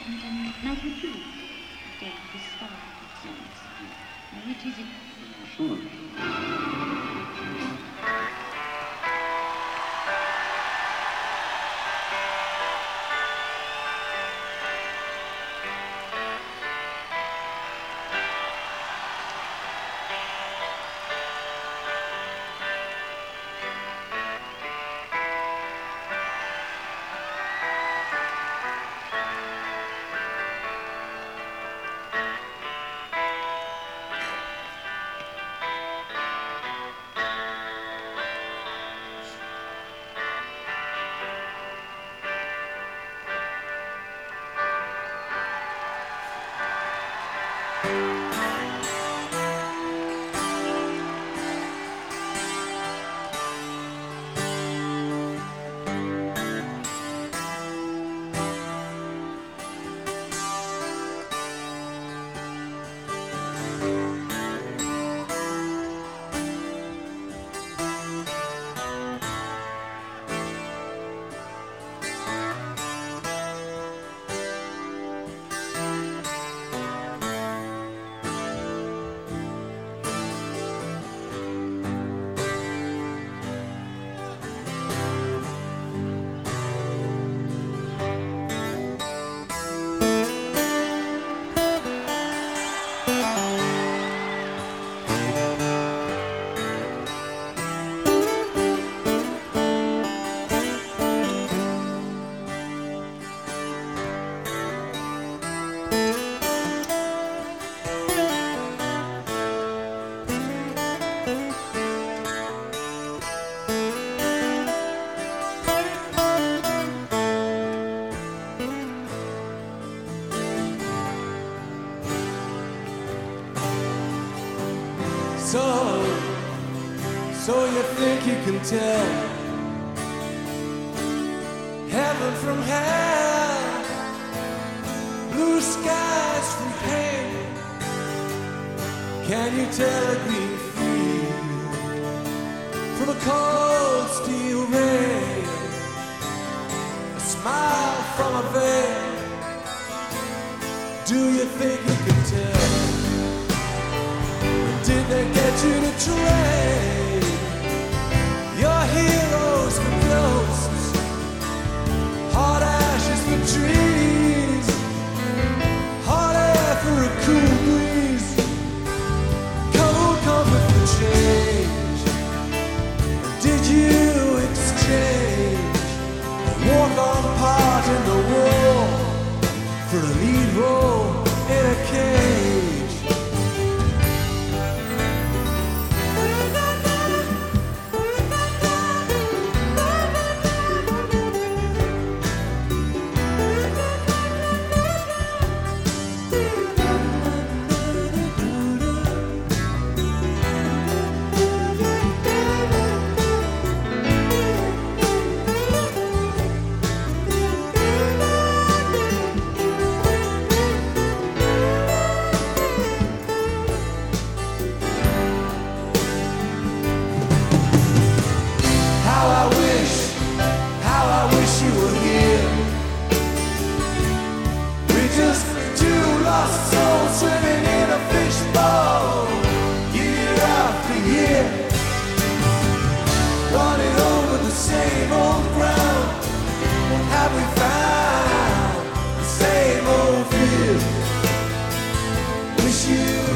and now would you dare to start with songs? Which is it? Sure. So you think you can tell heaven from hell, blue skies from pain? Can you tell a green field from a cold steel rain? A smile from a veil. Do you think you can tell? Did they get you to trade your heroes for ghosts, hot ashes for trees, hot air for a cool breeze, cold comfort for change? Did you exchange a walk-on part in the war for a lead role in a cage? Swimming in a fishbowl, year after year, running over the same old ground. What have we found? The same old fear. Wish you